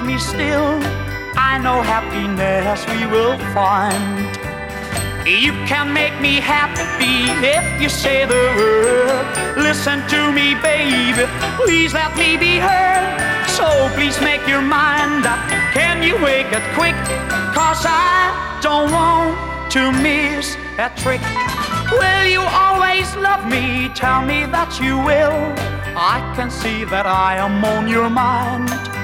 me still, I know happiness we will find. You can make me happy if you say the word. Listen to me, baby, please let me be heard. So please make your mind up. Can you wake it quick? 'Cause I don't want to miss a trick. Will you always love me? Tell me that you will. I can see that I am on your mind.